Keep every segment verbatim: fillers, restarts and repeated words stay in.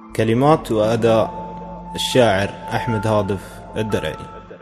كلمات وأداء الشاعر أحمد هاضف الدرعي.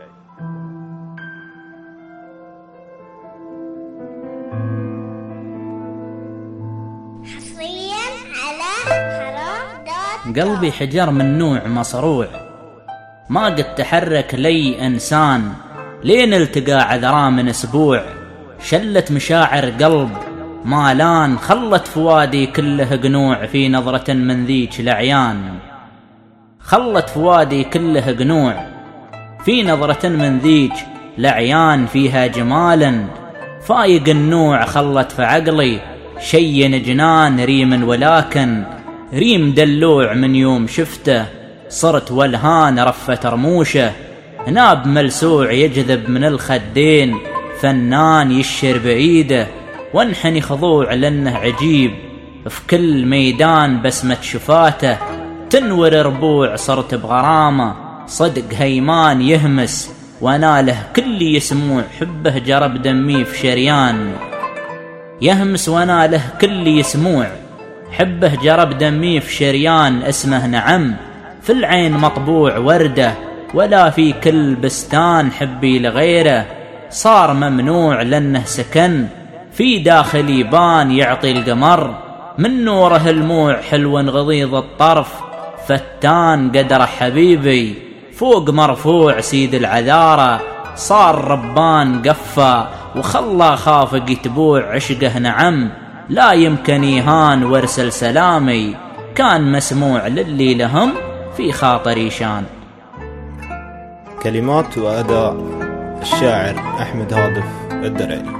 حصريا على حرام دوت قلبي حجر من نوع مصروع، ما قد تحرك لي إنسان لين التقى عذرا من أسبوع. شلت مشاعر قلب مالان، خلت فوادي كله قنوع في نظرة من ذيك الأعيان. خلت فوادي كله قنوع في نظرة من ذيك الأعيان، فيها جمالا فايق النوع. خلت في عقلي شي جنان ريم، ولكن ريم دلوع من يوم شفته صرت والهان رفة رموشه. ناب ملسوع يجذب من الخدين، فنان يشر بعيده وانحني خضوع لأنه عجيب. في كل ميدان بسمة شفاته تنور ربوع، صرت بغرامة صدق هيمان يهمس وناله كل يسموع. حبه جرب دمي في شريان يهمس وناله كل يسموع. حبه جرب دمي في شريان، اسمه نعم في العين مطبوع وردة، ولا في كل بستان حبي لغيره صار ممنوع. لأنه سكن في داخل يبان يعطي القمر من نوره الموع. حلو غضيض الطرف فتان قدر حبيبي فوق مرفوع. سيد العذارة صار ربان قفا وخلى خافق يتبوع. عشقه نعم لا يمكن يهان، وارسل سلامي كان مسموع للي لهم في خاطري شان. كلمات وأداء الشاعر أحمد هاضف الدرعي.